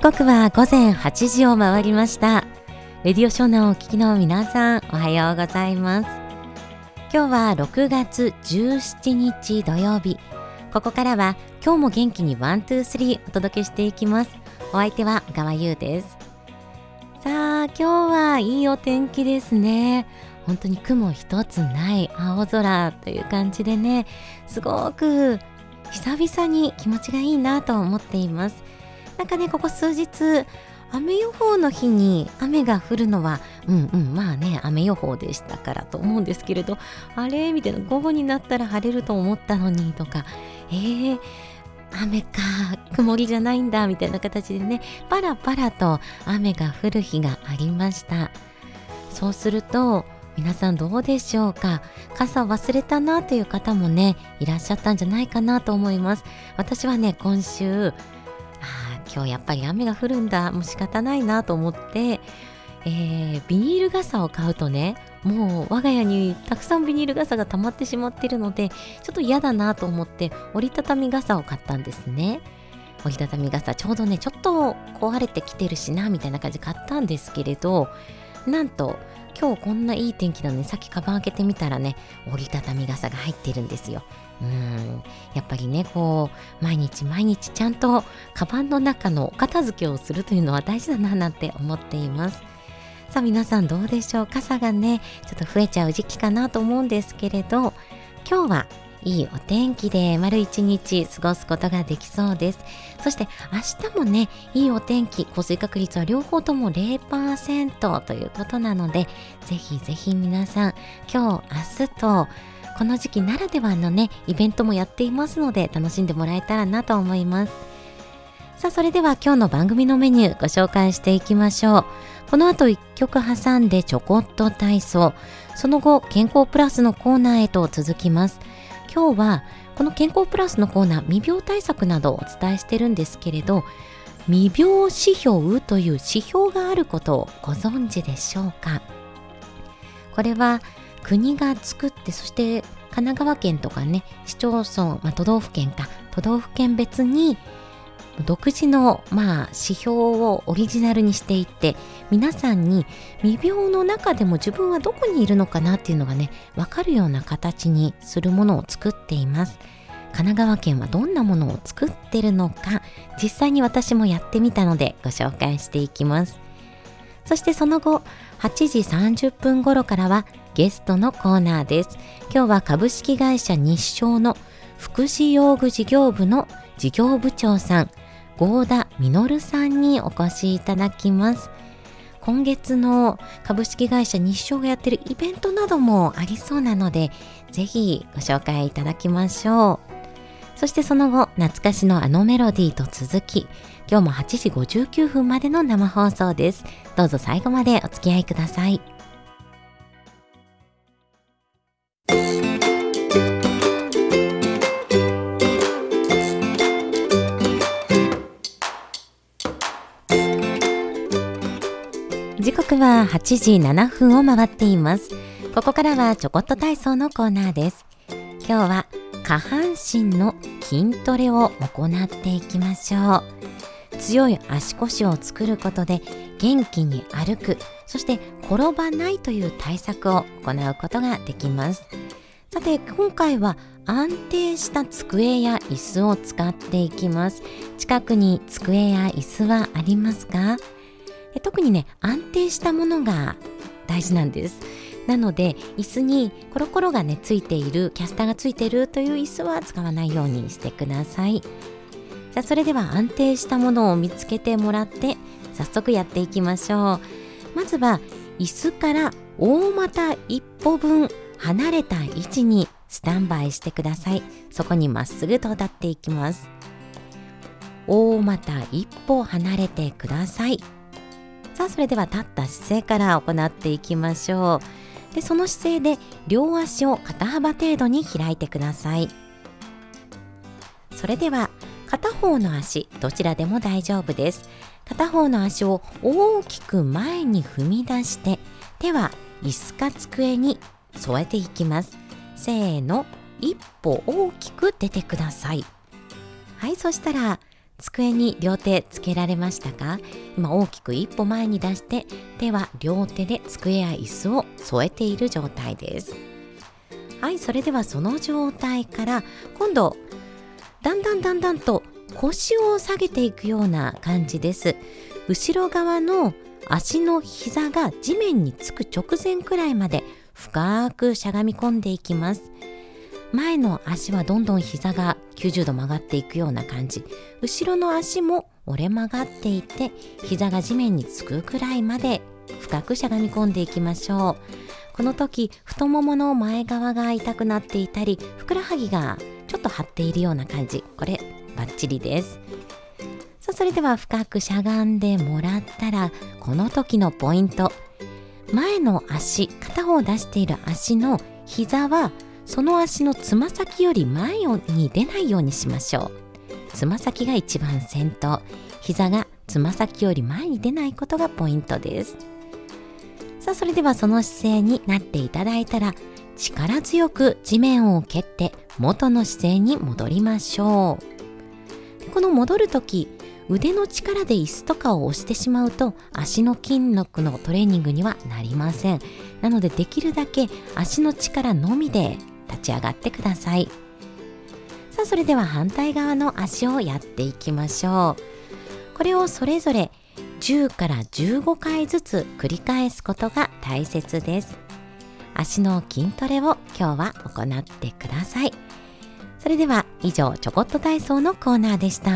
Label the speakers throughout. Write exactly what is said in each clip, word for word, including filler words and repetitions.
Speaker 1: 刻は午前はちじを回りました。レディオ湘南をお聞きの皆さん、おはようございます。今日はろくがつじゅうしちにち土曜日。ここからは今日も元気にワン、ツー、スリーお届けしていきます。お相手は小川優です。さあ、今日はいいお天気ですね。本当に雲一つない青空という感じでね、すごく久々に気持ちがいいなと思っています。なんかね、ここ数日雨予報の日に雨が降るのはうんうんまあね雨予報でしたからと思うんですけれど、あれみたいな、午後になったら晴れると思ったのにとか、えー雨か曇りじゃないんだみたいな形でね、パラパラと雨が降る日がありました。そうすると皆さんどうでしょうか。傘忘れたなという方もねいらっしゃったんじゃないかなと思います。私はね今週あ今日やっぱり雨が降るんだ、もう仕方ないなと思って、えー、ビニール傘を買うとね、もう我が家にたくさんビニール傘が溜まってしまっているので、ちょっと嫌だなと思って折りたたみ傘を買ったんですね。折りたたみ傘ちょうどねちょっと壊れてきてるしなみたいな感じで買ったんですけれど、なんと今日こんないい天気なのに、さっきカバン開けてみたらね折りたたみ傘が入ってるんですよ。うーんやっぱりねこう毎日毎日ちゃんとカバンの中のお片付けをするというのは大事だななんて思っています。さあ皆さんどうでしょう。傘がねちょっと増えちゃう時期かなと思うんですけれど、今日はいいお天気で丸一日過ごすことができそうです。そして明日もねいいお天気、降水確率は両方とも ゼロパーセント ということなので、ぜひぜひ皆さん今日明日とこの時期ならではのねイベントもやっていますので、楽しんでもらえたらなと思います。さあそれでは今日の番組のメニューご紹介していきましょう。この後いっきょく挟んでちょこっと体操、その後健康プラスのコーナーへと続きます。今日はこの健康プラスのコーナー、未病対策などをお伝えしてるんですけれど、未病指標という指標があることをご存知でしょうか。これは国が作って、そして神奈川県とかね市町村、まあ、都道府県か都道府県別に独自の、まあ、指標をオリジナルにしていって、皆さんに未病の中でも自分はどこにいるのかなっていうのがね分かるような形にするものを作っています。神奈川県はどんなものを作ってるのか、実際に私もやってみたのでご紹介していきます。そしてその後はちじさんじゅっぷん頃からはゲストのコーナーです。今日は株式会社日商の福祉用具事業部の事業部長さん、合田実さんにお越しいただきます。今月の株式会社日商がやっているイベントなどもありそうなので、ぜひご紹介いただきましょう。そしてその後懐かしのあのメロディーと続き、今日もはちじごじゅうきゅうふんまでの生放送です。どうぞ最後までお付き合いください。時刻ははちじななふんを回っています。ここからはちょこっと体操のコーナーです。今日は下半身の筋トレを行っていきましょう。強い足腰を作ることで元気に歩く、そして転ばないという対策を行うことができます。さて今回は安定した机や椅子を使っていきます。近くに机や椅子はありますか？特にね安定したものが大事なんです。なので椅子にコロコロがねついている、キャスターがついているという椅子は使わないようにしてください。さあそれでは安定したものを見つけてもらって早速やっていきましょう。まずは椅子から大股一歩分離れた位置にスタンバイしてください。そこにまっすぐと立っていきます。大股一歩離れてください。さあそれでは立った姿勢から行っていきましょう。でその姿勢で両足を肩幅程度に開いてください。それでは片方の足どちらでも大丈夫です。片方の足を大きく前に踏み出して、手は椅子か机に添えていきます。せーの、一歩大きく出てください。はい、そしたら机に両手つけられましたか？今大きく一歩前に出して手は両手で机や椅子を添えている状態です。はい、それではその状態から今度だんだんだんだんと腰を下げていくような感じです。後ろ側の足の膝が地面につく直前くらいまで深くしゃがみ込んでいきます。前の足はどんどん膝がきゅうじゅうど曲がっていくような感じ、後ろの足も折れ曲がっていて膝が地面につくくらいまで深くしゃがみ込んでいきましょう。この時太ももの前側が痛くなっていたりふくらはぎがちょっと張っているような感じ、これバッチリです。さあ、それでは深くしゃがんでもらったら、この時のポイント、前の足、片方出している足の膝はその足のつま先より前に出ないようにしましょう。つま先が一番先頭、膝がつま先より前に出ないことがポイントです。さあ、それではその姿勢になっていただいたら、力強く地面を蹴って元の姿勢に戻りましょう。この戻るとき、腕の力で椅子とかを押してしまうと足の筋力のトレーニングにはなりません。なのでできるだけ足の力のみで立ち上がってください。さあ、それでは反対側の足をやっていきましょう。これをそれぞれじゅうからじゅうごかいずつ繰り返すことが大切です。足の筋トレを今日は行ってください。それでは以上、ちょこっと体操のコーナーでした。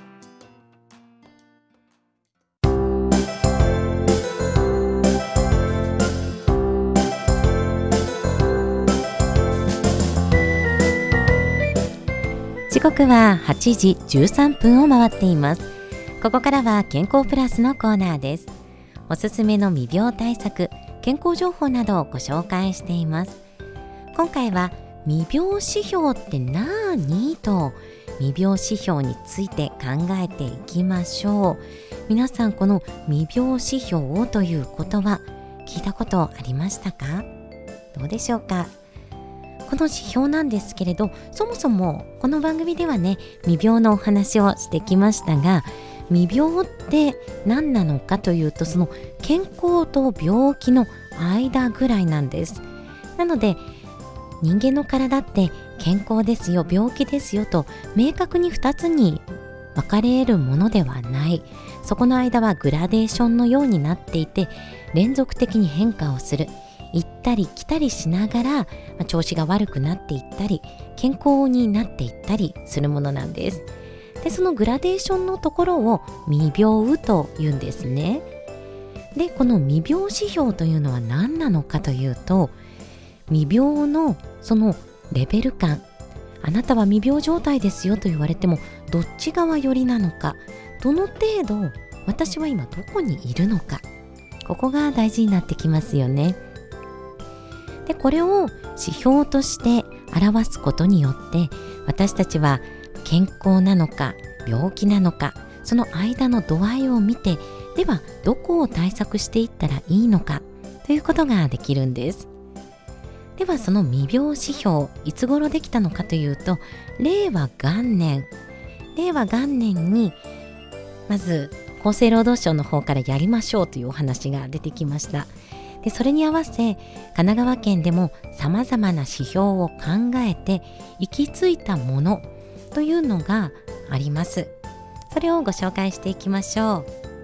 Speaker 1: 時刻ははちじじゅうさんぷんを回っています。ここからは健康プラスのコーナーです。おすすめの未病対策、健康情報などをご紹介しています。今回は未病指標って何と未病指標について考えていきましょう。皆さん、この未病指標という言葉聞いたことありましたか？どうでしょうか？この指標なんですけれど、そもそもこの番組ではね、未病のお話をしてきましたが、未病って何なのかというと、その健康と病気の間ぐらいなんです。なので人間の体って健康ですよ、病気ですよと明確にふたつに分かれるものではない。そこの間はグラデーションのようになっていて、連続的に変化をする、行ったり来たりしながら調子が悪くなっていったり健康になっていったりするものなんです。で、そのグラデーションのところを未病というんですね。で、この未病指標というのは何なのかというと、未病のそのレベル感、あなたは未病状態ですよと言われてもどっち側寄りなのか、どの程度私は今どこにいるのか、ここが大事になってきますよね。で、これを指標として表すことによって、私たちは健康なのか病気なのか、その間の度合いを見て、ではどこを対策していったらいいのかということができるんです。ではその未病指標、いつ頃できたのかというと、令和元年令和元年にまず厚生労働省の方からやりましょうというお話が出てきました。で、それに合わせ神奈川県でもさまざまな指標を考えて行き着いたものというのがあります。それをご紹介していきましょう。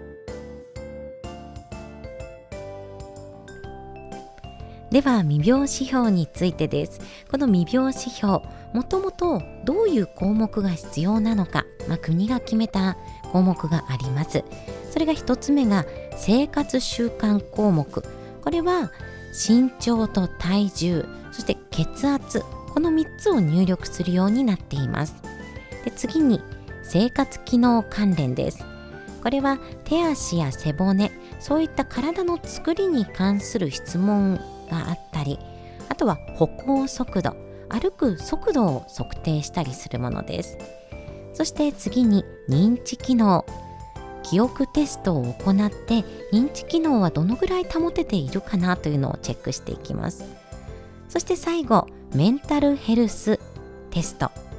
Speaker 1: では未病指標についてです。この未病指標、もともとどういう項目が必要なのか、まあ、国が決めた項目があります。それが一つ目が生活習慣項目。これは身長と体重、そして血圧、このみっつを入力するようになっています。で、次に生活機能関連です。これは手足や背骨、そういった体の作りに関する質問があったり、あとは歩行速度、歩く速度を測定したりするものです。そして次に認知機能、記憶テストを行って認知機能はどのぐらい保てているかなというのをチェックしていきます。そして最後、メンタルヘルステスト、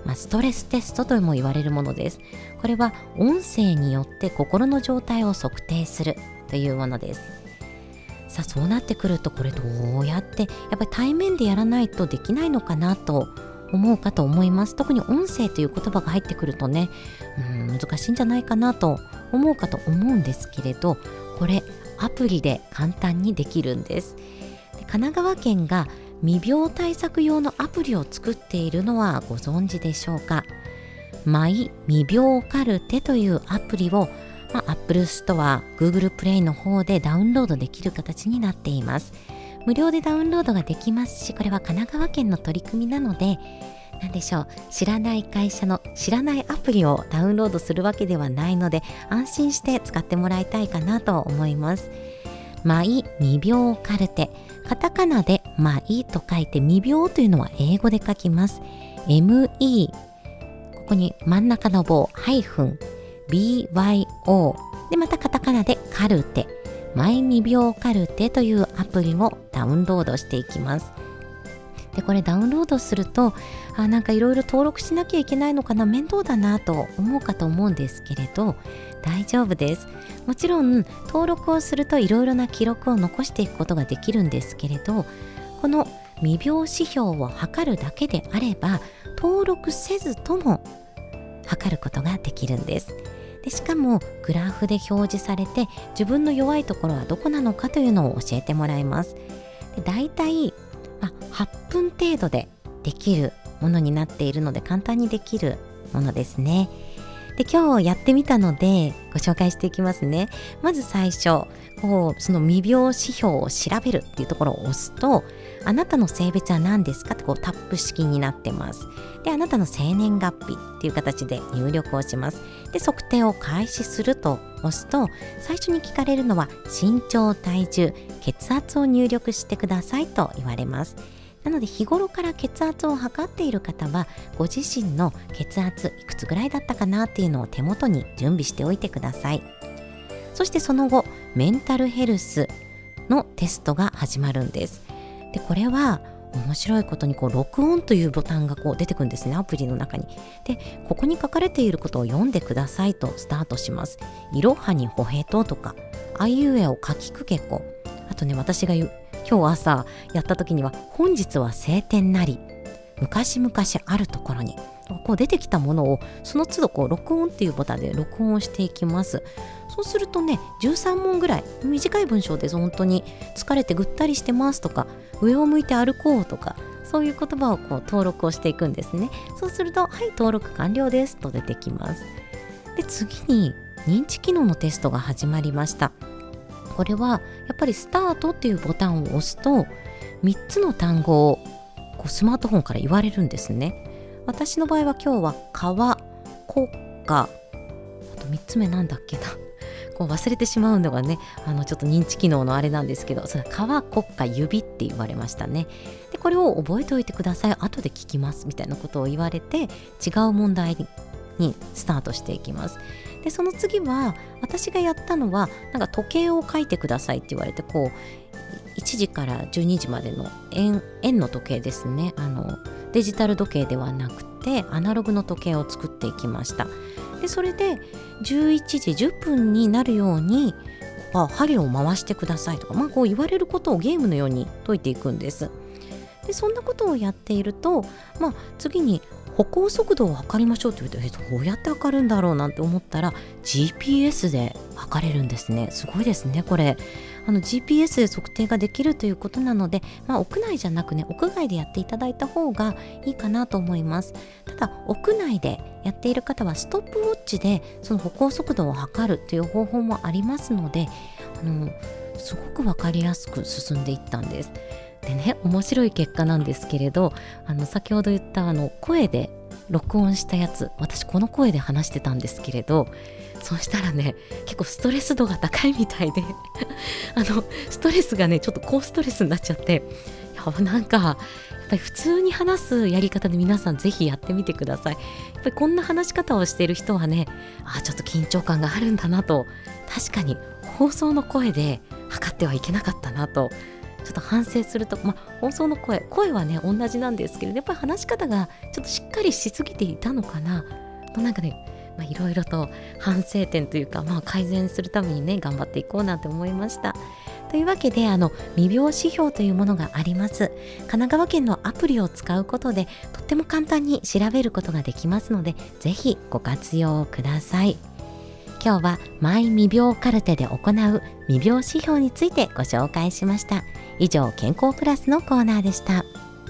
Speaker 1: まあ、ストレステストとも言われるものです。これは音声によって心の状態を測定するというものです。さあそうなってくると、これどうやってやっぱり対面でやらないとできないのかなと思うかと思います。特に音声という言葉が入ってくるとね、うん難しいんじゃないかなと思うかと思うんですけれど、これアプリで簡単にできるんです。で神奈川県が未病対策用のアプリを作っているのはご存知でしょうか。マイ未病カルテというアプリを、まあ、Apple Store、Google Play の方でダウンロードできる形になっています。無料でダウンロードができますし、これは神奈川県の取り組みなので、なんでしょう、知らない会社の知らないアプリをダウンロードするわけではないので、安心して使ってもらいたいかなと思います。マイ未病カルテ、カタカナでマイと書いて、未病というのは英語で書きます。 エムイー、 ここに真ん中の棒ハイフン ビーワイオー で、またカタカナでカルテ、マイ未病カルテというアプリをダウンロードしていきます。でこれダウンロードすると、あなんかいろいろ登録しなきゃいけないのかな、面倒だなと思うかと思うんですけれど、大丈夫です。もちろん登録をするといろいろな記録を残していくことができるんですけれど、この未病指標を測るだけであれば登録せずとも測ることができるんです。でしかもグラフで表示されて、自分の弱いところはどこなのかというのを教えてもらいます。でだいたいまあ、はっぷん程度でできるものになっているので、簡単にできるものですね。で今日やってみたのでご紹介していきますね。まず最初、こうその未病指標を調べるっていうところを押すと、あなたの性別は何ですかってこうタップ式になってます。であなたの生年月日っていう形で入力をします。で測定を開始すると押すと、最初に聞かれるのは身長、体重、血圧を入力してくださいと言われます。なので日頃から血圧を測っている方は、ご自身の血圧いくつぐらいだったかなっていうのを手元に準備しておいてください。そしてその後、メンタルヘルスのテストが始まるんです。でこれは面白いことに、こう録音というボタンがこう出てくるんですね、アプリの中に。でここに書かれていることを読んでくださいとスタートします。いろはにほへととか、あいうえをかきくけこ、あとね、私が言う今日朝やった時には、本日は晴天なり、昔々あるところに、こう出てきたものをその都度こう録音っていうボタンで録音していきます。そうするとね、じゅうさんもんぐらい短い文章です。本当に疲れてぐったりしてますとか、上を向いて歩こうとか、そういう言葉をこう登録をしていくんですね。そうすると、はい登録完了ですと出てきます。で次に認知機能のテストが始まりました。これはやっぱりスタートっていうボタンを押すと、みっつの単語をこうスマートフォンから言われるんですね。私の場合は今日は川、国家、あとみっつめなんだっけなこう忘れてしまうのがね、あのちょっと認知機能のあれなんですけど、その川、国家、指って言われましたね。でこれを覚えておいてください、後で聞きますみたいなことを言われて、違う問題にスタートしていきます。でその次は、私がやったのはなんか時計を書いてくださいって言われて、こういちじからじゅうにじまでの 円, 円の時計ですね。あのデジタル時計ではなくてアナログの時計を作っていきました。でそれでじゅういちじじゅっぷんになるように針を回してくださいとか、まあ、こう言われることをゲームのように解いていくんです。でそんなことをやっていると、まあ、次に歩行速度を測りましょうって言うと、えどうやって測るんだろうなんて思ったら ジーピーエス で測れるんですね。すごいですねこれ。あの ジーピーエス で測定ができるということなので、まあ、屋内じゃなくね、屋外でやっていただいた方がいいかなと思います。ただ屋内でやっている方はストップウォッチでその歩行速度を測るという方法もありますので、あのすごく分かりやすく進んでいったんです。でね、面白い結果なんですけれど、あの先ほど言ったあの声で録音したやつ、私この声で話してたんですけれど、そうしたらね、結構ストレス度が高いみたいであのストレスがねちょっと高ストレスになっちゃって、いやなんかやっぱり普通に話すやり方で皆さんぜひやってみてください。やっぱりこんな話し方をしている人はね、あちょっと緊張感があるんだなと、確かに放送の声で測ってはいけなかったなとちょっと反省すると、まあ、放送の声声はね同じなんですけれど、やっぱり話し方がちょっとしっかりしすぎていたのかなと、なんかねまあいろいろと反省点というか、まあ、改善するためにね頑張っていこうなんて思いました。というわけで、あの未病指標というものがあります。神奈川県のアプリを使うことでとっても簡単に調べることができますので、ぜひご活用ください。今日はマイ未病カルテで行う未病指標についてご紹介しました。以上、健康プラスのコーナーでした。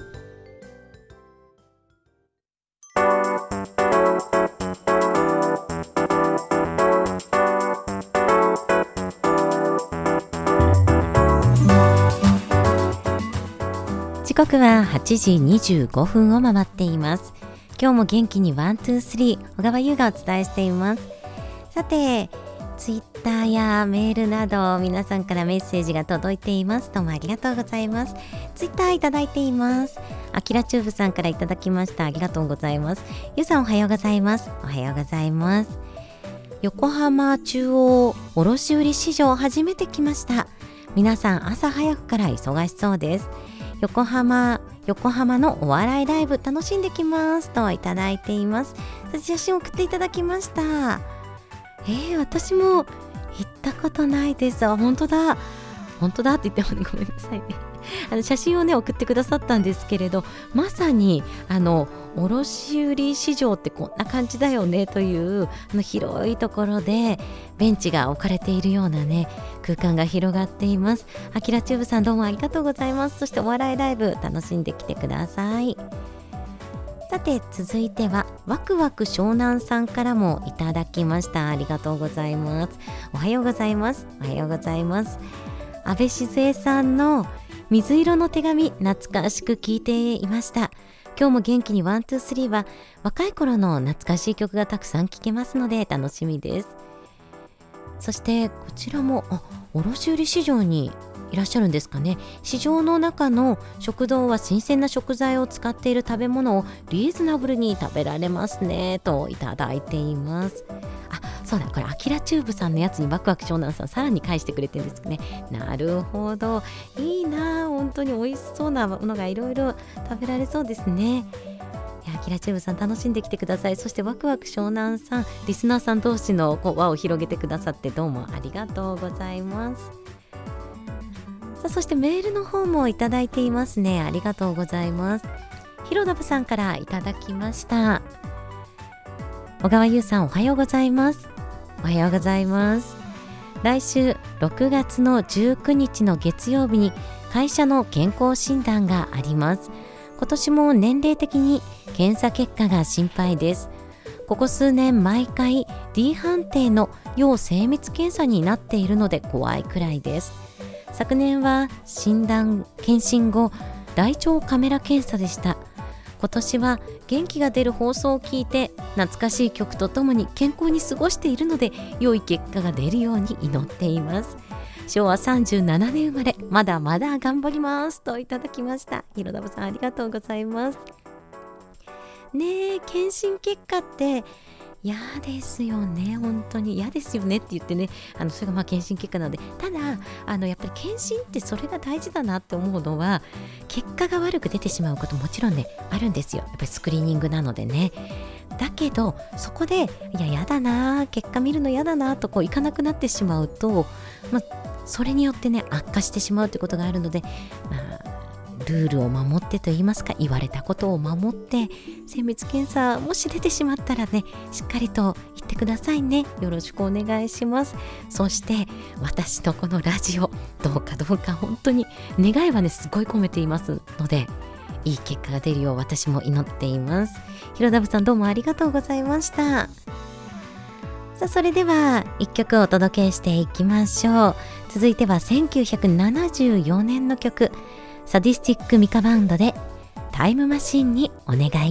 Speaker 1: 時刻ははちじにじゅうごふんを回っています。今日も元気にワン、ツー、スリー、小川優がお伝えしています。さて、ツイッターやメールなど皆さんからメッセージが届いています。どうもありがとうございます。ツイッターいただいています。あきらチューブさんからいただきました。ありがとうございます。ゆうさんおはようございます。おはようございます。横浜中央卸売市場初めて来ました。皆さん朝早くから忙しそうです。横浜横浜のお笑いライブ楽しんできますといただいています。写真送っていただきました。えー、私も行ったことないです。あ、本当だ本当だって言ってもね、ごめんなさいね。あの写真をね送ってくださったんですけれど、まさにあの卸売市場ってこんな感じだよねというあの広いところでベンチが置かれているようなね空間が広がっています。あきらチューブさん、どうもありがとうございます。そしてお笑いライブ楽しんできてください。さて、続いてはワクワク湘南さんからもいただきました。ありがとうございます。おはようございます。おはようございます。安倍静江さんの水色の手紙、懐かしく聞いていました。今日も元気にワン、ツー、スリーは若い頃の懐かしい曲がたくさん聴けますので楽しみです。そしてこちらもあ卸売市場にいらっしゃるんですかね。市場の中の食堂は新鮮な食材を使っている食べ物をリーズナブルに食べられますねといただいています。あ、そうだ、これアキラチューブさんのやつにワクワク湘南さんさらに返してくれてるんですね。なるほど、いいな、本当に美味しそうなものがいろいろ食べられそうですね。いや、アキラチューブさん楽しんできてください。そしてワクワク湘南さん、リスナーさん同士のこう輪を広げてくださってどうもありがとうございます。さあ、そしてメールの方もいただいていますね。ありがとうございます。ひろだぶさんからいただきました。小川優さん、おはようございます。おはようございます。来週ろくがつのじゅうくにちの月曜日に会社の健康診断があります。今年も年齢的に検査結果が心配です。ここ数年毎回 D 判定の要精密検査になっているので怖いくらいです。昨年は診断検診後大腸カメラ検査でした。今年は元気が出る放送を聞いて懐かしい曲とともに健康に過ごしているので良い結果が出るように祈っています。しょうわさんじゅうななねん生まれ、まだまだ頑張りますといただきました。ひろだぶさん、ありがとうございますね。え、検診結果って嫌ですよね。本当に嫌ですよねって言ってね、あのそれがまあ検診結果なので、ただあのやっぱり検診ってそれが大事だなって思うのは、結果が悪く出てしまうこともちろんねあるんですよ。やっぱりスクリーニングなのでね。だけどそこでいややだな、結果見るのやだなとこういかなくなってしまうと、まあ、それによってね悪化してしまうということがあるので、まあルールを守ってと言いますか、言われたことを守って精密検査もし出てしまったらね、しっかりと言ってくださいね。よろしくお願いします。そして私のこのラジオどうかどうか本当に願いはねすごい込めていますので、いい結果が出るよう私も祈っています。ひろだぶさん、どうもありがとうございました。さあ、それではいっきょくお届けしていきましょう。続いてはせんきゅうひゃくななじゅうよねんの曲、サディスティックミカバンドでタイムマシンにお願い。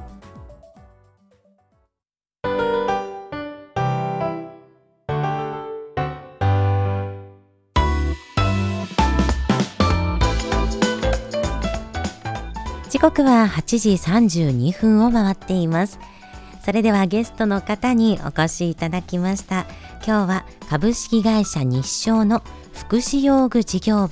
Speaker 1: 時刻ははちじさんじゅうにふんを回っています。それではゲストの方にお越しいただきました。今日は株式会社日商の福祉用具事業部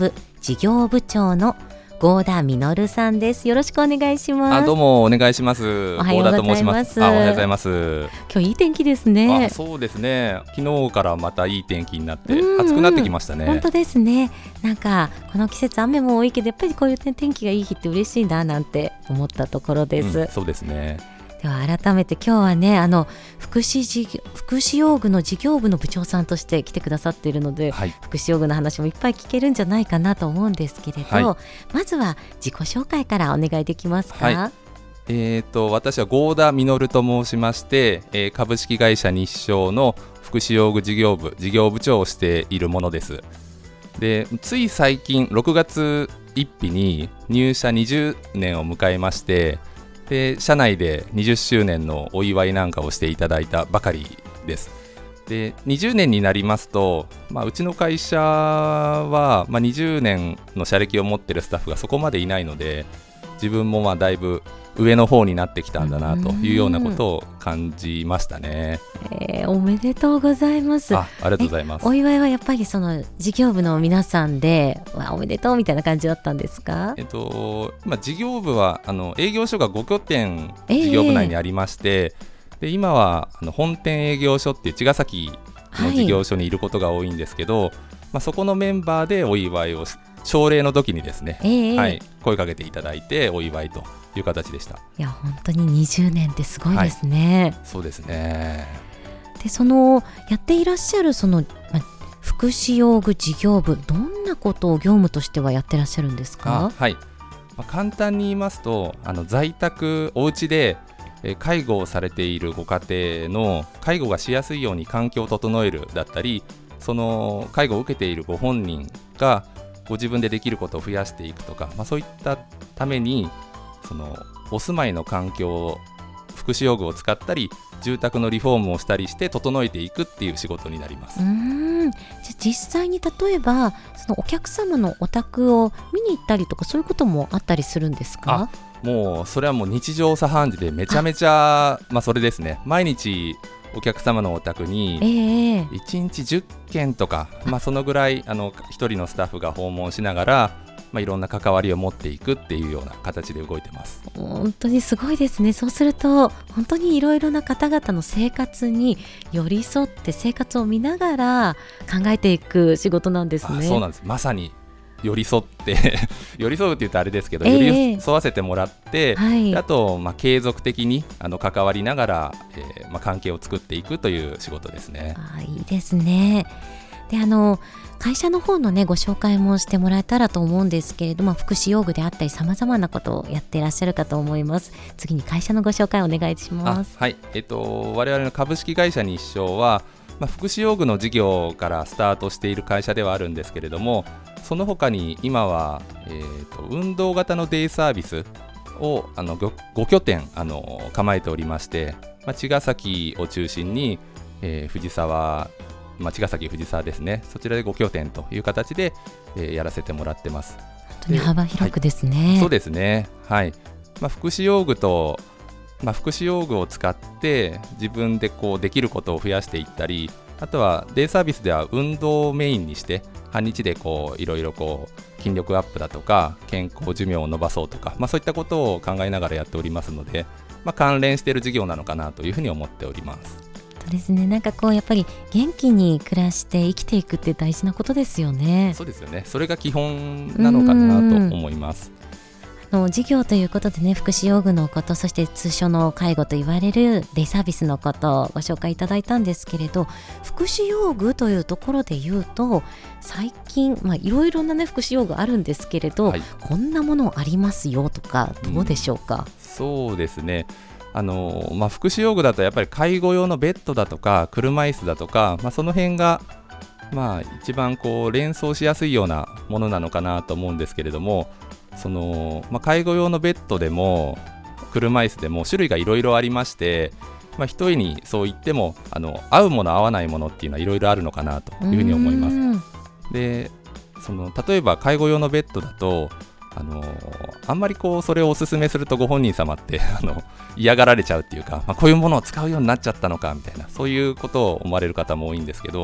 Speaker 1: 事業部長の合田実さんです。よろしくお願いします。
Speaker 2: あ、どうもお願いします。
Speaker 1: おはようございます。
Speaker 2: 合田と申します。あ、おはようございます。
Speaker 1: 今日いい天気ですね。
Speaker 2: あ、そうですね。昨日からまたいい天気になって暑くなってきましたね。
Speaker 1: 本当ですね。なんかこの季節雨も多いけど、やっぱりこういう天気がいい日って嬉しいななんて思ったところです、
Speaker 2: うん、そうですね。
Speaker 1: では改めて今日はね、あの福祉事業福祉用具の事業部の部長さんとして来てくださっているので、はい、福祉用具の話もいっぱい聞けるんじゃないかなと思うんですけれど、はい、まずは自己紹介からお願いできますか。
Speaker 2: はい、えー、と私は合田実と申しまして、えー、株式会社日商の福祉用具事業部事業部長をしているものです。で、つい最近ろくがつついたちに入社にじゅうねんを迎えまして、で社内でにじゅっしゅうねんのお祝いなんかをしていただいたばかりです。でにじゅうねんになりますと、まあ、うちの会社は、まあ、にじゅうねんの社歴を持っているスタッフがそこまでいないので、自分もまあだいぶ上の方になってきたんだなというようなことを感じましたね。
Speaker 1: えー、おめでとうございます。
Speaker 2: あ, ありがとうございます。
Speaker 1: お祝いはやっぱりその事業部の皆さんでわおめでとうみたいな感じだったんですか。
Speaker 2: えっとまあ、事業部はあの営業所がご拠点事業部内にありまして、えー、で今はあの本店営業所っていう茅ヶ崎の事業所にいることが多いんですけど、はい、まあ、そこのメンバーでお祝いをし朝礼の時にですね、えーはい、声かけていただいてお祝いという形でした。
Speaker 1: いや本当ににじゅうねんってすごいですね。
Speaker 2: はい、そうですね。
Speaker 1: でそのやっていらっしゃるその、ま、福祉用具事業部、どんなことを業務としてはやってらっしゃるんですか。
Speaker 2: あ、はい、まあ、簡単に言いますと、あの在宅お家でえ介護をされているご家庭の介護がしやすいように環境を整えるだったり、その介護を受けているご本人がご自分でできることを増やしていくとか、まあ、そういったためにそのお住まいの環境を福祉用具を使ったり住宅のリフォームをしたりして整えていくっていう仕事になります。
Speaker 1: うーん、じゃ実際に例えばそのお客様のお宅を見に行ったりとかそういうこともあったりするんですか。
Speaker 2: あ、もうそれはもう日常茶飯事でめちゃめちゃまあそれですね。毎日お客様のお宅にいちにちじゅっけんとか、えーまあ、そのぐらいあのひとりのスタッフが訪問しながら、まあ、いろんな関わりを持っていくっていうような形で動いてます。
Speaker 1: 本当にすごいですね。そうすると本当にいろいろな方々の生活に寄り添って生活を見ながら考えていく仕事なんですね。
Speaker 2: あ、そうなんです。まさに寄り添って寄り添うって言うとあれですけど、えー、寄り添わせてもらって、はい、あと、まあ、継続的にあの関わりながら、えーまあ、関係を作っていくという仕事ですね。
Speaker 1: あ、いいですね。であの会社の方の、ね、ご紹介もしてもらえたらと思うんですけれども、福祉用具であったりさまざまなことをやっていらっしゃるかと思います。次に会社のご紹介お願いします。
Speaker 2: あ、はい、えっと、我々の株式会社日商は、まあ、福祉用具の事業からスタートしている会社ではあるんですけれども、その他に今は、えー、と運動型のデイサービスをあの 5, 5拠点あの構えておりまして、まあ、茅ヶ崎を中心に、えー、藤沢、まあ、茅ヶ崎藤沢ですね、そちらでご拠点という形で、えー、やらせてもらってます。
Speaker 1: 本当に幅広くですね。
Speaker 2: そうですね、はい。まあ、福祉用具と、まあ、福祉用具を使って自分でこうできることを増やしていったり、あとはデイサービスでは運動をメインにして半日でこういろいろこう筋力アップだとか健康寿命を伸ばそうとか、まあ、そういったことを考えながらやっておりますので、まあ、関連している事業なのかなというふうに思っております。
Speaker 1: そうですね。なんかこうやっぱり元気に暮らして生きていくって大事なことですよね。
Speaker 2: そうですよね。それが基本なのかなと思います。
Speaker 1: の事業ということでね、福祉用具のこと、そして通所の介護と言われるデイサービスのことをご紹介いただいたんですけれど、福祉用具というところで言うと最近、まあ、いろいろな、ね、福祉用具あるんですけれど、はい、こんなものありますよとかどうでしょうか。うん、
Speaker 2: そうですね、あのまあ、福祉用具だとやっぱり介護用のベッドだとか車椅子だとか、まあ、その辺がまあ一番こう連想しやすいようなものなのかなと思うんですけれども、その、まあ、介護用のベッドでも車椅子でも種類がいろいろありまして、まあ、一重にそう言ってもあの合うもの合わないものっていうのはいろいろあるのかなというふうに思います。で、その例えば介護用のベッドだとあのあんまりこうそれをお勧めするとご本人様ってあの嫌がられちゃうっていうか、まあ、こういうものを使うようになっちゃったのかみたいな、そういうことを思われる方も多いんですけど、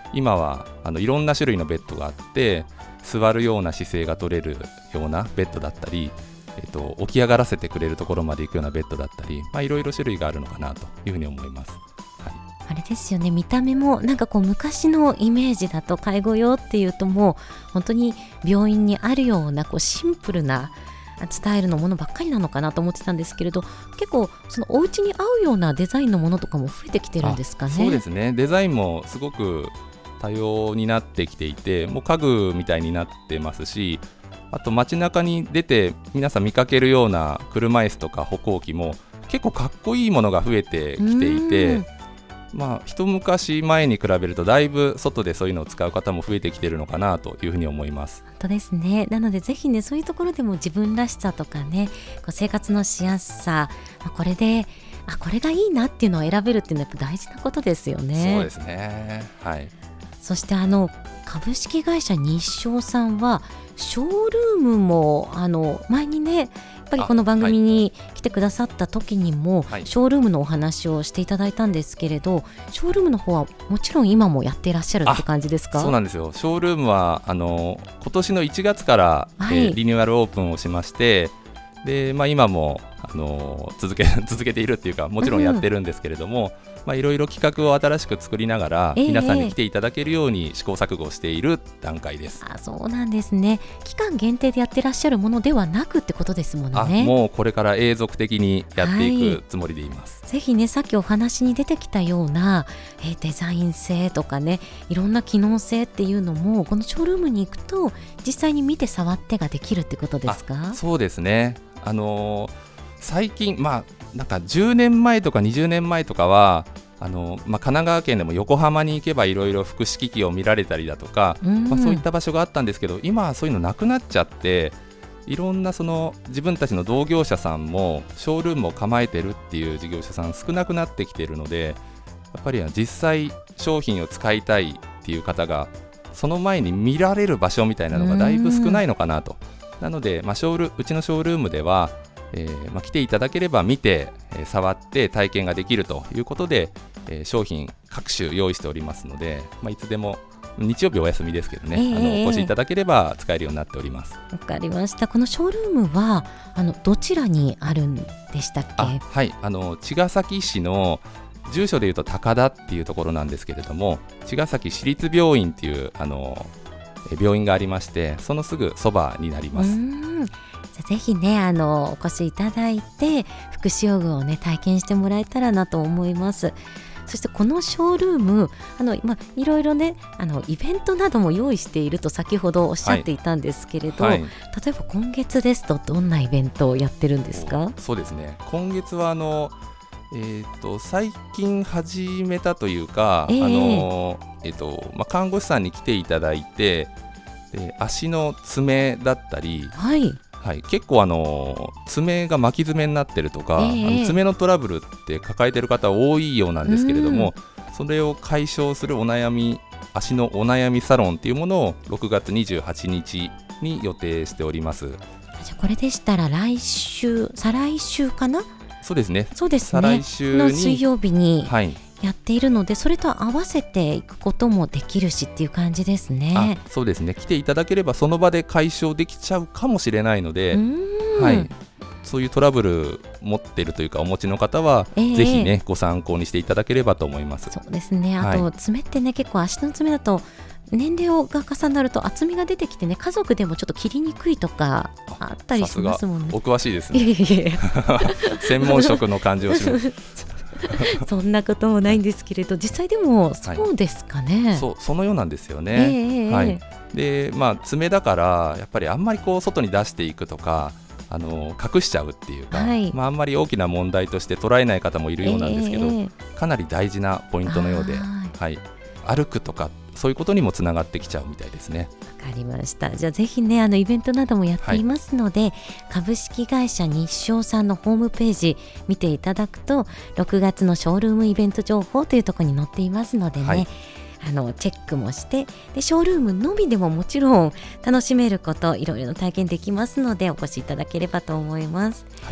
Speaker 2: 今はあのいろんな種類のベッドがあって、座るような姿勢が取れるようなベッドだったり、えっと、起き上がらせてくれるところまで行くようなベッドだったり、まあ、いろいろ種類があるのかなというふうに思います。はい、
Speaker 1: あれですよね、見た目もなんかこう昔のイメージだと介護用っていうともう本当に病院にあるようなこうシンプルなスタイルのものばっかりなのかなと思ってたんですけれど、結構そのお家に合うようなデザインのものとかも増えてきてるんですかね。
Speaker 2: そうですね、デザインもすごく多様になってきていて、もう家具みたいになってますし、あと街中に出て皆さん見かけるような車椅子とか歩行器も結構かっこいいものが増えてきていて、まあ、一昔前に比べるとだいぶ外でそういうのを使う方も増えてきているのかなというふうに思います。
Speaker 1: 本当ですね。なのでぜひね、そういうところでも自分らしさとかね、こう生活のしやすさ、これであこれがいいなっていうのを選べるっていうのはやっぱ大事なことですよね。
Speaker 2: そうですね、はい、
Speaker 1: そしてあの株式会社日照さんはショールームもあの前にねやっぱりこの番組に来てくださった時にも、はい、ショールームのお話をしていただいたんですけれど、ショールームの方はもちろん今もやっていらっしゃるって感じですか？
Speaker 2: そうなんですよ。ショールームはあの今年のいちがつから、はいえー、リニューアルオープンをしまして、で、まあ、今もあの続け、続けているっていうかもちろんやってるんですけれども、うんまあ、いろいろ企画を新しく作りながら、えー、皆さんに来ていただけるように試行錯誤をしている段階です。
Speaker 1: あ、そうなんですね。期間限定でやってらっしゃるものではなくってことですもんね。
Speaker 2: あ、もうこれから永続的にやっていくつもりでいます。
Speaker 1: はい、ぜひね、さっきお話に出てきたような、えー、デザイン性とかね、いろんな機能性っていうのもこのショールームに行くと実際に見て触ってができるってことですか？
Speaker 2: そうですね。あのー、最近、まあ、なんかじゅうねんまえとかにじゅうねんまえとかはあのまあ、神奈川県でも横浜に行けばいろいろ福祉機器を見られたりだとか、まあ、そういった場所があったんですけど、今はそういうのなくなっちゃって、いろんなその自分たちの同業者さんもショールームを構えてるっていう事業者さん少なくなってきているので、やっぱり実際商品を使いたいっていう方がその前に見られる場所みたいなのがだいぶ少ないのかなと。なので、まあ、ショールうちのショールームではえーまあ、来ていただければ見て、えー、触って体験ができるということで、えー、商品各種用意しておりますので、まあ、いつでも日曜日お休みですけどね、えー、あのお越しいただければ使えるようになっております。
Speaker 1: わかりました。このショールームはあのどちらにあるんでしたっけ？
Speaker 2: あ、はい、あの茅ヶ崎市の住所でいうと高田っていうところなんですけれども、茅ヶ崎市立病院っていうあの病院がありまして、そのすぐそばになります。
Speaker 1: うーん、ぜひねあのお越しいただいて福祉用具をね体験してもらえたらなと思います。そしてこのショールームあの、まあ、いろいろねあのイベントなども用意していると先ほどおっしゃっていたんですけれど、はいはい、例えば今月ですとどんなイベントをやってるんですか？
Speaker 2: そうですね、今月はあのえー、と最近始めたというか、えーあのえーとまあ、看護師さんに来ていただいて、で足の爪だったり、
Speaker 1: はい
Speaker 2: はい、結構あの爪が巻き爪になってるとか、えー、あの爪のトラブルって抱えてる方多いようなんですけれども、それを解消するお悩み足のお悩みサロンっていうものをろくがつにじゅうはちにちに予定しております。
Speaker 1: じゃあこれでしたら来週再来週かな？
Speaker 2: そうですね。
Speaker 1: そうですね。
Speaker 2: 再来週に
Speaker 1: の水曜日に
Speaker 2: はい
Speaker 1: やっているので、それと合わせていくこともできるしっていう感じですね。
Speaker 2: あ、そうですね。来ていただければその場で解消できちゃうかもしれないので、はい、そういうトラブル持っているというかお持ちの方は、えー、ぜひねご参考にしていただければと思います。
Speaker 1: そうですね。あと、はい、爪ってね結構足の爪だと年齢が重なると厚みが出てきてね、家族でもちょっと切りにくいとかあったりしますもんね。
Speaker 2: お詳しいですね。いやいやいや専門職の感じをします
Speaker 1: そんなこともないんですけれど、実際でもそうですかね。
Speaker 2: はい、そうそのようなんですよね。えーはい、で、まあ、爪だからやっぱりあんまりこう外に出していくとかあの隠しちゃうっていうか、はい、まあ、あんまり大きな問題として捉えない方もいるようなんですけど、えー、かなり大事なポイントのようで、はい、歩くとかそういうことにもつながってきちゃうみたいですね。
Speaker 1: わかりました。じゃあぜひねあのイベントなどもやっていますので、はい、株式会社日照さんのホームページ見ていただくとろくがつのショールームイベント情報というところに載っていますのでね、はい、あのチェックもして、でショールームのみでももちろん楽しめることいろいろな体験できますのでお越しいただければと思います。
Speaker 2: はい、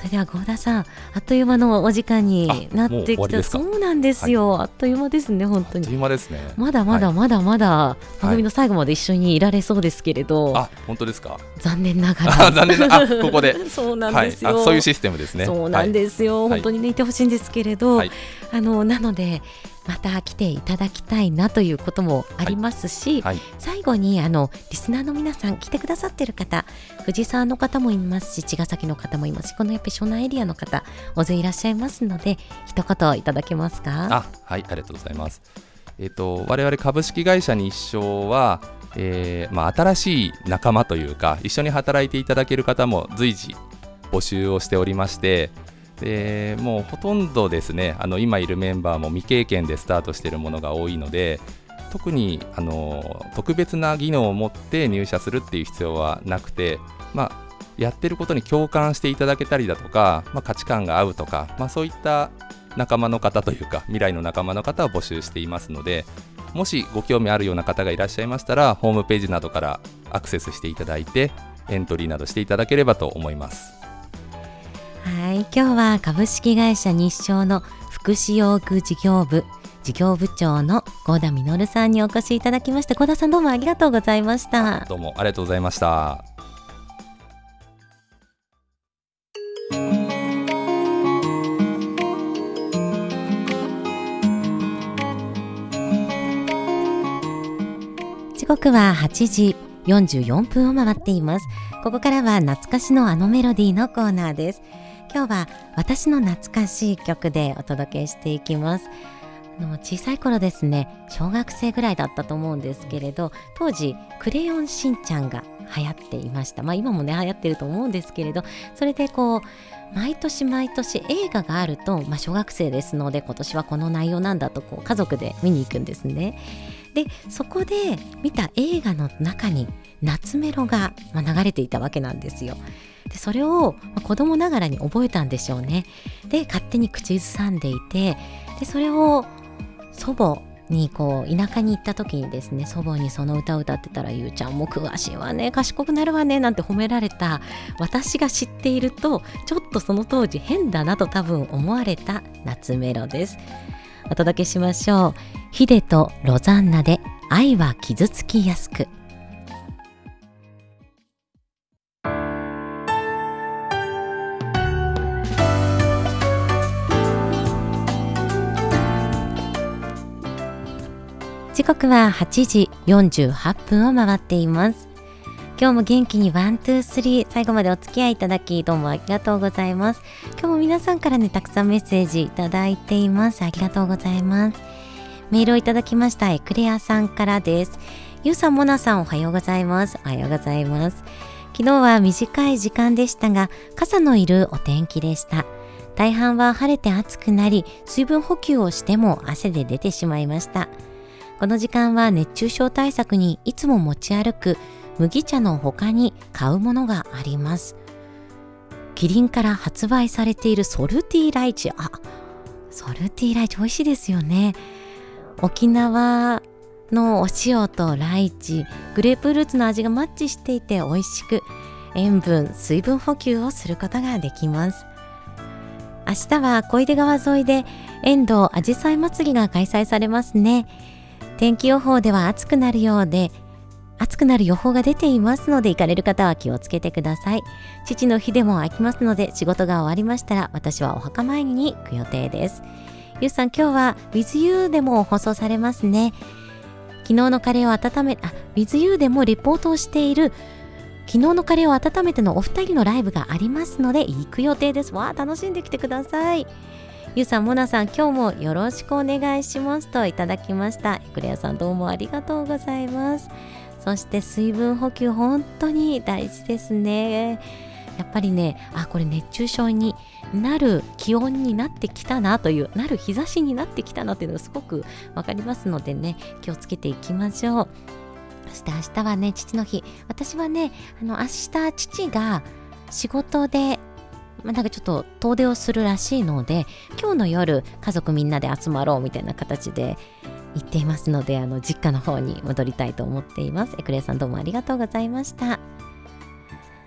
Speaker 1: それでは合田さん、あっという間のお時間になってきた。そうなんですよ、はい、あっという間ですね。本当に
Speaker 2: あっという間ですね。
Speaker 1: まだまだまだまだ番組の最後まで一緒にいられそうですけれど、
Speaker 2: はい、あ、本当ですか。
Speaker 1: 残念ながら
Speaker 2: 残念なあここで
Speaker 1: そうなんですよ、
Speaker 2: はい、あ、そういうシステムですね。
Speaker 1: そうなんですよ、はい、本当にねいてほしいんですけれど、はい、あのなのでまた来ていただきたいなということもありますし、はいはい、最後にあのリスナーの皆さん、来てくださっている方、藤沢の方もいますし、茅ヶ崎の方もいますし、このやっぱり湘南エリアの方大勢いらっしゃいますので、一言いただけますか。
Speaker 2: あ、はい、ありがとうございます。えーと、我々株式会社日商は、えーまあ、新しい仲間というか一緒に働いていただける方も随時募集をしておりまして、でもうほとんどですね、あの今いるメンバーも未経験でスタートしているものが多いので、特にあの特別な技能を持って入社するっていう必要はなくて、まあ、やってることに共感していただけたりだとか、まあ、価値観が合うとか、まあ、そういった仲間の方というか未来の仲間の方を募集していますので、もしご興味あるような方がいらっしゃいましたら、ホームページなどからアクセスしていただいてエントリーなどしていただければと思います。
Speaker 1: はい、今日は株式会社日商の福祉用具事業部事業部長の合田実さんにお越しいただきました。合田さん、どうもありがとうございました。
Speaker 2: どうもありがとうございました。
Speaker 1: 時刻ははちじよんじゅうよんぷんを回っています。ここからは懐かしのあのメロディーのコーナーです。今日は私の懐かしい曲でお届けしていきます。あの小さい頃ですね、小学生ぐらいだったと思うんですけれど、当時クレヨンしんちゃんが流行っていました。まあ今もね流行ってると思うんですけれど、それでこう毎年毎年映画があると、まあ、小学生ですので今年はこの内容なんだとこう家族で見に行くんですね。でそこで見た映画の中に夏メロが流れていたわけなんですよ。でそれを子供ながらに覚えたんでしょうね。で勝手に口ずさんでいて、でそれを祖母にこう田舎に行った時にですね、祖母にその歌を歌ってたら、ゆうちゃんも詳しいわね、賢くなるわねなんて褒められた私が知っていると、ちょっとその当時変だなと多分思われた夏メロです。お届けしましょう。ヒデとロザンナで愛は傷つきやすく。時刻ははちじよんじゅうはっぷんを回っています。今日も元気にワン、ツー、スリー最後までお付き合いいただきどうもありがとうございます。今日も皆さんからねたくさんメッセージいただいています。ありがとうございます。メールをいただきましたエクレアさんからです。ゆうさん、モナさん、おはようございます。おはようございます。昨日は短い時間でしたが傘のいるお天気でした。大半は晴れて暑くなり、水分補給をしても汗で出てしまいました。この時間は熱中症対策にいつも持ち歩く麦茶の他に買うものがあります。キリンから発売されているソルティーライチ、あ、ソルティーライチ美味しいですよね。沖縄のお塩とライチ、グレープフルーツの味がマッチしていて美味しく、塩分、水分補給をすることができます。明日は小出川沿いで遠藤あじさい祭りが開催されますね。天気予報では暑くなるようで暑くなる予報が出ていますので、行かれる方は気をつけてください。父の日でも空きますので、仕事が終わりましたら私はお墓参りに行く予定です。ゆうさん、今日は With You でも放送されますね。昨日のカレーを温めあ With You でもリポートをしている昨日のカレーを温めてのお二人のライブがありますので行く予定です。わあ、楽しんできてください。ゆうさん、モナさん、今日もよろしくお願いしますといただきました。エクレアさん、どうもありがとうございます。そして水分補給本当に大事ですね。やっぱりね、あ、これ熱中症になる気温になってきたなという、なる日差しになってきたなというのがすごくわかりますのでね、気をつけていきましょう。そして明日はね、父の日。私はね、あの明日父が仕事でまあ、なんかちょっと遠出をするらしいので、今日の夜家族みんなで集まろうみたいな形で行っていますので、あの実家の方に戻りたいと思っています。エクレイさん、どうもありがとうございました。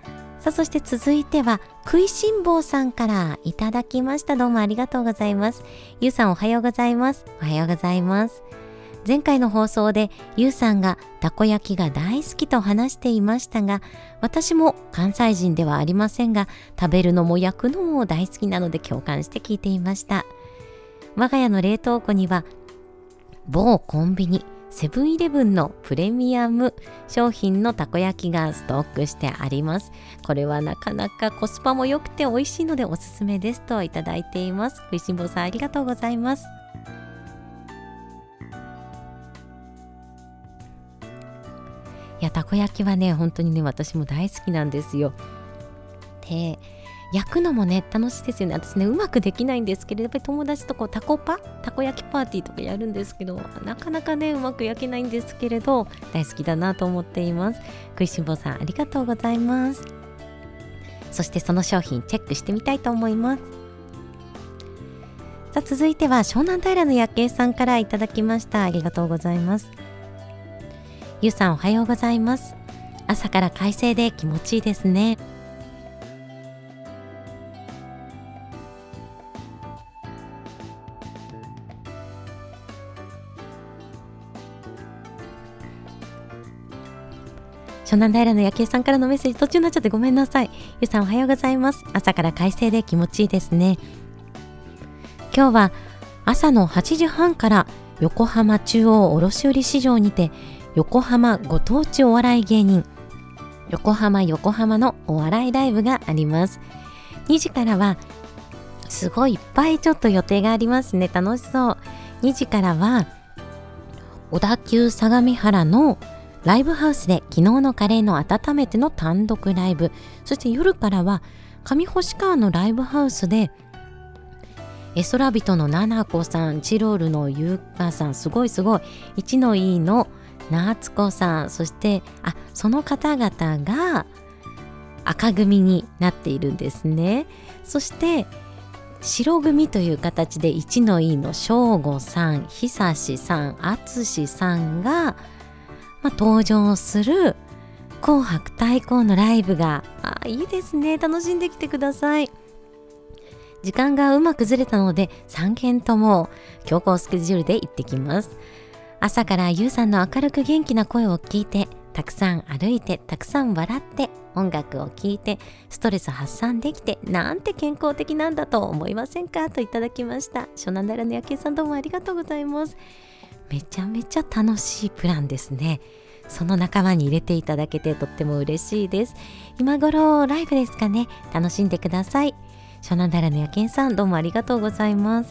Speaker 1: さあそして続いては食いしん坊さんからいただきました。どうもありがとうございます。ゆうさんおはようございます。おはようございます。前回の放送でゆうさんがたこ焼きが大好きと話していましたが、私も関西人ではありませんが、食べるのも焼くのも大好きなので共感して聞いていました。我が家の冷凍庫には某コンビニセブンイレブンのプレミアム商品のたこ焼きがストックしてあります。これはなかなかコスパも良くて美味しいのでおすすめですといただいています。食いしん坊さんありがとうございます。いや、たこ焼きはね本当にね私も大好きなんですよ。で焼くのもね楽しいですよね。私ねうまくできないんですけれど、やっぱり友達とこうタコパたこ焼きパーティーとかやるんですけど、なかなかねうまく焼けないんですけれど大好きだなと思っています。食いしん坊さんありがとうございます。そしてその商品チェックしてみたいと思います。さあ続いては湘南平の夜景さんからいただきました。ありがとうございます。ゆうさんおはようございます。朝から快晴で気持ちいいですね。湘南平の夜景さんからのメッセージ途中になっちゃってごめんなさい。ゆうさんおはようございます。朝から快晴で気持ちいいですね。今日は朝のはちじはんから横浜中央卸売市場にて横浜ご当地お笑い芸人横浜横浜のお笑いライブがあります。にじからはすごいいっぱいちょっと予定がありますね。楽しそう。にじからは小田急相模原のライブハウスで昨日のカレーの温めての単独ライブ、そして夜からは上星川のライブハウスでエソラビトのななこさん、チロールのゆうかさん、すごいすごい、一のいいのなつこさん、そしてあその方々が赤組になっているんですね。そして白組という形で一のいいのしょうごさん、ひさしさん、あつしさんがまあ、登場する紅白対抗のライブがあいいですね。楽しんできてください。時間がうまくずれたのでさんけんとも強行スケジュールで行ってきます。朝からゆうさんの明るく元気な声を聞いて、たくさん歩いて、たくさん笑って、音楽を聴いてストレス発散できて、なんて健康的なんだと思いませんかといただきました。湘南平の夜景さんどうもありがとうございます。めちゃめちゃ楽しいプランですね。その仲間に入れていただけてとっても嬉しいです。今頃ライブですかね。楽しんでください。湘南平の夜景さんどうもありがとうございます。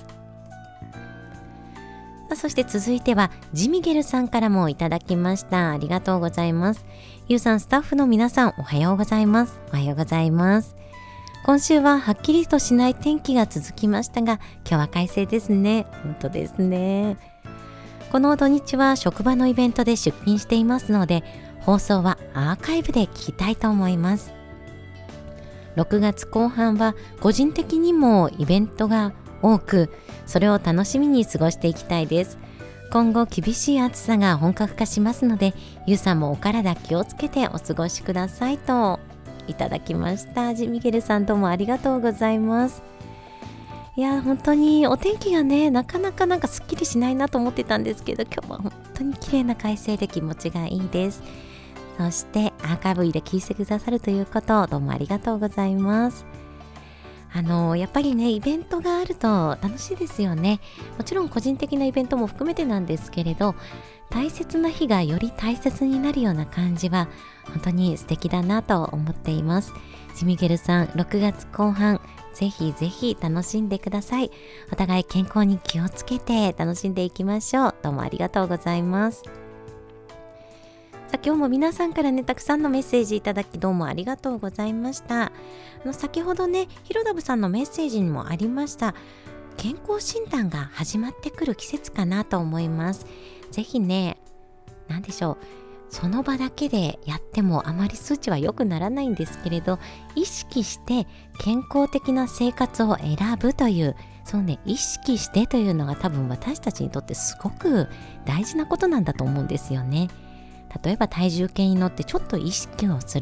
Speaker 1: そして続いてはジミゲルさんからもいただきました。ありがとうございます。ゆうさん、スタッフの皆さんおはようございます。おはようございます。今週ははっきりとしない天気が続きましたが、今日は快晴ですね。本当ですね。この土日は職場のイベントで出勤していますので、放送はアーカイブで聞きたいと思います。ろくがつこう半は個人的にもイベントが多く、それを楽しみに過ごしていきたいです。今後厳しい暑さが本格化しますので、ゆうさんもお体気をつけてお過ごしくださいといただきました。ジミゲルさんどうもありがとうございます。いや本当にお天気がねなかなかなんかすっきりしないなと思ってたんですけど、今日は本当に綺麗な快晴で気持ちがいいです。そしてアーカイブで聞いてくださるということどうもありがとうございます。あのやっぱりねイベントがあると楽しいですよね。もちろん個人的なイベントも含めてなんですけれど、大切な日がより大切になるような感じは本当に素敵だなと思っています。ジミゲルさんろくがつこう半ぜひぜひ楽しんでください。お互い健康に気をつけて楽しんでいきましょう。どうもありがとうございます。さあ今日も皆さんからねたくさんのメッセージいただきどうもありがとうございました。あの先ほどねひろだぶさんのメッセージにもありました健康診断が始まってくる季節かなと思います。ぜひね何でしょうその場だけでやってもあまり数値は良くならないんですけれど、意識して健康的な生活を選ぶというそうね意識してというのが多分私たちにとってすごく大事なことなんだと思うんですよね。例えば体重計に乗ってちょっと意識をする、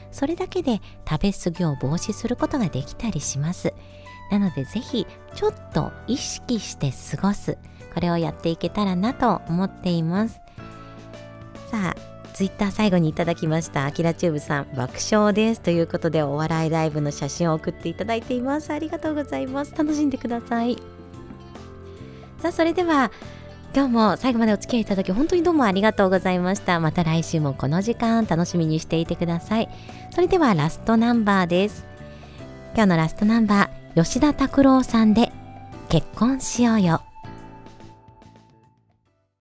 Speaker 1: それだけで食べ過ぎを防止することができたりします。なのでぜひちょっと意識して過ごす、これをやっていけたらなと思っています。さあ、ツイッター最後にいただきましたあきらチューブさん、爆笑ですということでお笑いライブの写真を送っていただいています。ありがとうございます。楽しんでください。さあ、それでは今日も最後までお付き合いいただき本当にどうもありがとうございました。また来週もこの時間楽しみにしていてください。それではラストナンバーです。今日のラストナンバー、吉田拓郎さんで結婚しようよ。